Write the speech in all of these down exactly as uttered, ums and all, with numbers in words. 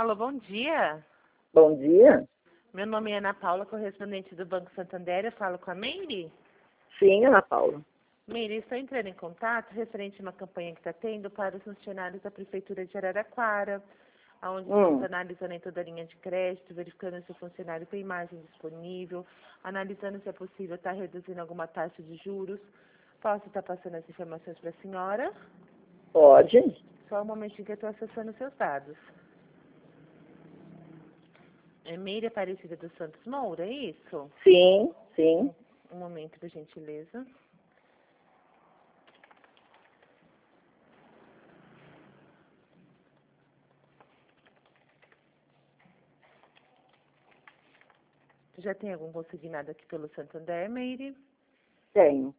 Alô, bom dia. Bom dia. Meu nome é Ana Paula, correspondente do Banco Santander. Eu falo com a Meire. Sim, Ana Paula. Meire, estou entrando em contato referente a uma campanha que está tendo para os funcionários da Prefeitura de Araraquara, onde Hum. estamos analisando em toda a linha de crédito, verificando se o funcionário tem margem disponível, analisando se é possível estar reduzindo alguma taxa de juros. Posso estar passando as informações para a senhora? Pode. Só um momentinho que eu estou acessando os seus dados. É Meire Aparecida dos Santos Moura, é isso? Sim, sim. Um, um momento, por gentileza. Já tem algum consignado aqui pelo Santander, Meire? Tenho.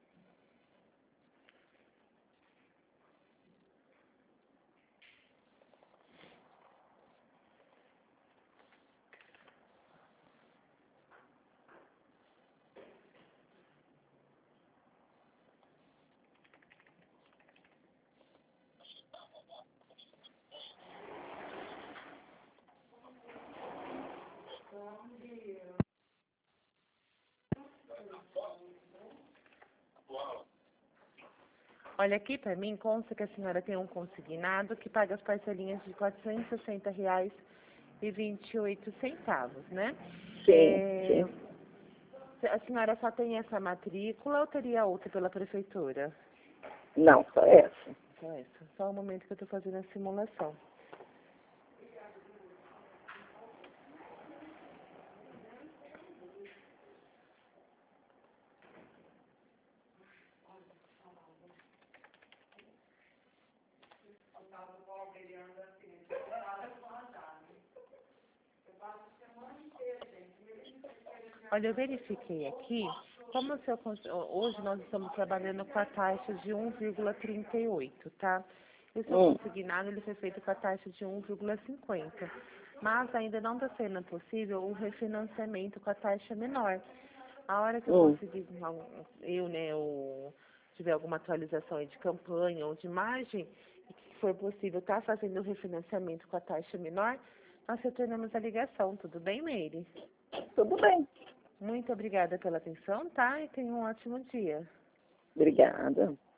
Olha, aqui para mim consta que a senhora tem um consignado que paga as parcelinhas de quatrocentos e sessenta reais e vinte e oito centavos, né? Sim, É, sim. a senhora só tem essa matrícula ou teria outra pela prefeitura? Não, só essa. Só essa. Só um momento que eu estou fazendo a simulação. Olha, eu verifiquei aqui, como o seu, cons- hoje nós estamos trabalhando com a taxa de um vírgula trinta e oito, tá? E o seu Hum. consignado ele foi feito com a taxa de um vírgula cinquenta. Mas ainda não está sendo possível um refinanciamento com a taxa menor. A hora que eu Hum. conseguir, eu, né, ou tiver alguma atualização aí de campanha ou de margem, e que for possível estar fazendo o refinanciamento com a taxa menor, nós retornamos a ligação, tudo bem, Meire? Tudo bem. Muito obrigada pela atenção, tá? E tenha um ótimo dia. Obrigada.